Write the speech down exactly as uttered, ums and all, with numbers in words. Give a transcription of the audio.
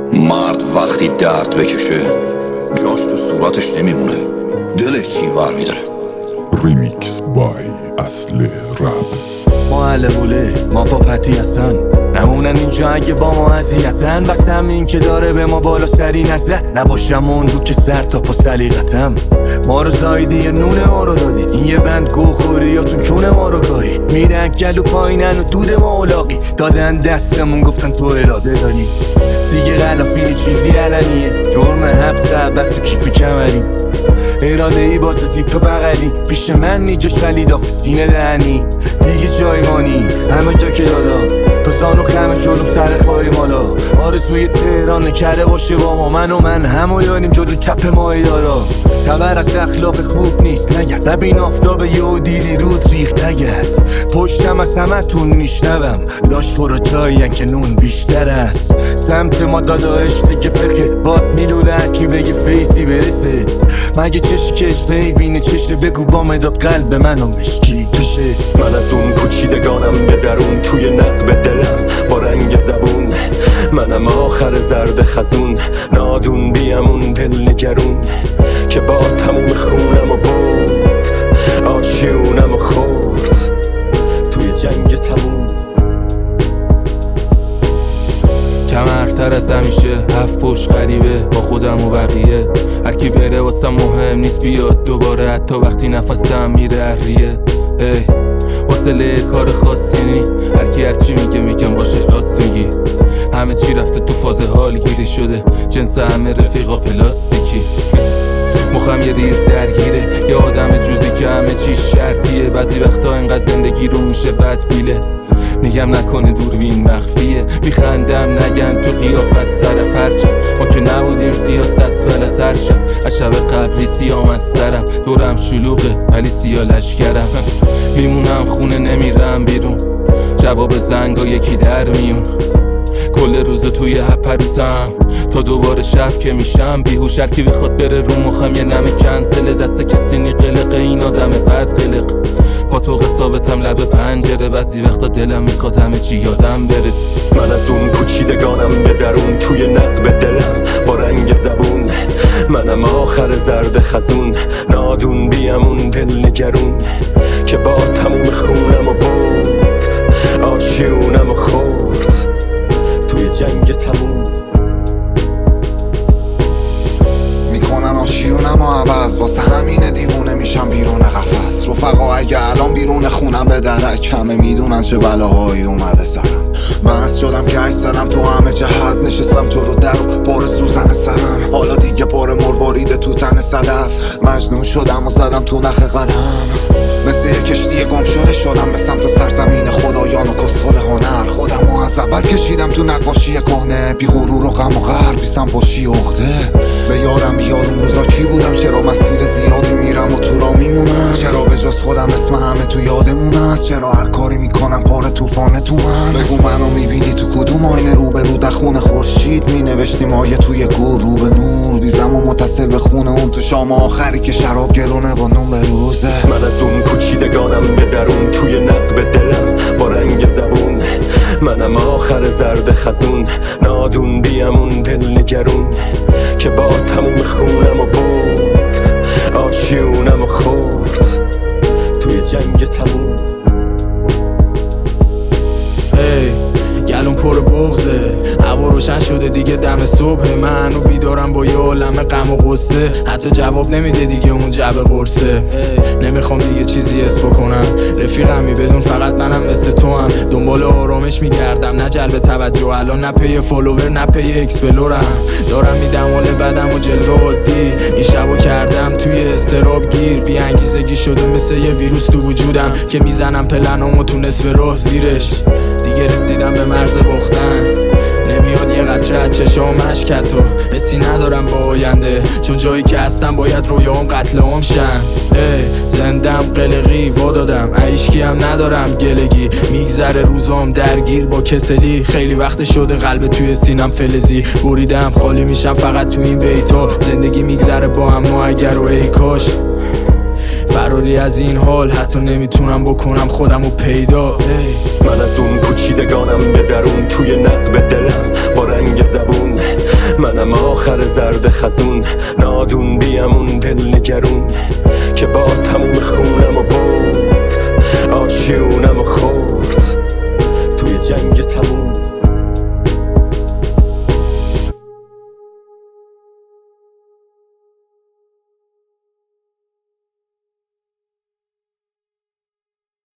مرد وقتی درد بکشه جاش تو صورتش نمیمونه، دلش چی ور میداره. ریمیکس بای اصل رپ. ما اهل بوله، ما پاپتی هستن، نمونن اینجا اگه با ما اذیتن. بس همین که داره به ما بالا سری نزد، نباشم اون رو که سر تا پا سلیقتم. ما رو زایدی یه نون ما رو دادی، این یه بند گو خوری یا تون چون ما رو گاهی. میرن گلو پایینن و دود ما اولاقی، دادن دستمون گفتن تو اراده داری. دیگه غلافینی چیزی علنیه، جرم حبس ابد تو کیف کمری. اراده ای باز زیپ بغلی، پیش من نیجاش ولی داف سینه دهنی. دیگه جای مانی همه جا که دادا، تو زانو خمه جلوم سر خواهی مالا. آرزوی تهران کرده باشه با ما، من و من همو یاریم جلو چپ ماهی دارا. خبر از اخلاق خوب نیست نگرد، نبین آفتاب یهو دیدی رود ریخت نگرد. پشتم از همه تون میشنوم، لاش برو جایین که نون بیشتر است. سمت ما دادا اشته که فقه باد میلوله، هرکی بگه فیسی برسه. مگه چشی کش نیبینه چشه، بگو با مداد قلب منو مشکی کشه. من از اون کوچیدگانم به درون، توی نقب دلم با رنگ زبون. منم آخر زرد خزون، نادون بیامون دل نگرون. که با تموم خونم و برد، آشیونم و خورد توی جنگ تموم. کمرتر از همیشه، هفت پشت غریبه با خودم و بقیه. هرکی بره واسم مهم نیست بیاد دوباره، حتی وقتی نفسم میره اریه. هی حوصله کار خاصی نی، هرکی هرچی میگه میگم باشه راست میگی. همه چی رفته تو فاز حال گیری شده، جنس همه رفیقا پلاستیکی. مخم یه ریز درگیره، یه آدم جوزی که همه چی شرطیه. بعضی وقتا اینقدر زندگی رو میشه بد بیله، میگم نکنه دوربین مخفیه. میخندم نگن تو قیافت سر فرچم، ما که نبودیم سیاست بلتر شد. از شب قبلی سیام از سرم، دورم شلوغه ولی سیا لشکرم. میمونم خونه نمیرم بیرون، جواب زنگا یکی در میون. کل روز توی هپروتم تا دوباره شب که میشم بیهوش. هرکی بخواد بره رو مخم یه نم کنسل، دست کسی نی قلقه، این آدم بد قلق. پا تو ثابتم لب پنجره، بعضی وقتا دلم میخواد همه چی یادم بره. من از اون کوچیدگانم به درون، توی نقب دلم با رنگ زبون. منم آخر زرد خزون، نادون بیامون دل نگرون. که با تموم خونم و برد، آشیونم و خورد توی جنگ تموم. میکنن آشیونم و عوض، واسه همینه دیوونه میشم بیرون قفس. رفقا اگه الان بیرون خونم به درک، همه میدونن چه بلاهایی اومده سرم. مست شدم که عکس زدم تو همه جهت، نشستم جلو در و پر سوزن سرم. حالا دیگه پر مرواریده تو تن صدف، مجنون شدم و زدم تو نخ قلم. مثل یه کشتی گم شده شدم به سمت سرزمین خدایان و کسخل هنر. خودم و از اول کشیدم تو نقاشی کهنه، بی غرور و غم و قهر، بی سنباشی عقده. به یارم بیار اون روزا کی بودم، چرا مسیر زیادی میرم و تو را میمونم. چرا به جز خودم اسم همه تو یادمون است، چرا هر کاری میکنم پر طوفان تو من. بگو منو میبینی تو کدوم آینه، رو به رو در خون خورشید مینوشتیم آیه توی گور. رو به نور بیزم و متصل به خونه اون تو شام آخری که شراب گرونه و نون به روزه. من از اون کوچیدگانم به درون، توی نقب دلم با رنگ زبون. منم آخر زرد خزون، نادون بیامون دل نگرون. که با تموم خونم و برد، آشیونم و خورد توی جنگ تموم. هی گلون پر بغزه، هوا روشن شده دیگه دم صبح. من و بیدارم با یه عالمه غم و غصه، حتی جواب نمیده دیگه اون جب قرصه. نمیخوام دیگه چیزی حس بکنم، رفیقمی بدون فقط منم مثل تو هم. دنبال آرامش میگردم نه جلب توجه، الان نه پی فالوور نه پی اکسپلورم. دارم میدم حال بدم و جلوه عادی، این شبو کردم توی استراب گیر. بی انگیزگی شده مثل یه ویروس تو وجودم، که میزنم پلنامو تو نصف راه زیرش. دیگه رسیدم به مرز بختن، نمیاد یه قطره از چشام اشکت رو. حسی ندارم با آینده، چون جایی که هستم باید رویام قتل عام شن. زندم قلقی وا دادم، عیشکی هم ندارم گلگی. میگذره روزام درگیر با کسلی، خیلی وقت شده قلب توی سینم فلزی. بریدم خالی میشم فقط تو این بیتا، زندگی میگذره با هم ما اگر و ای کاش. فراری از این حال حتی نمیتونم بکنم خودم رو پیدا. من از اون کوچیدگانم به درون، توی نقب دلم با رنگ زبون. زرد خزون نادون بیمون دل نگرون که با تموم خونم و برد آشیونم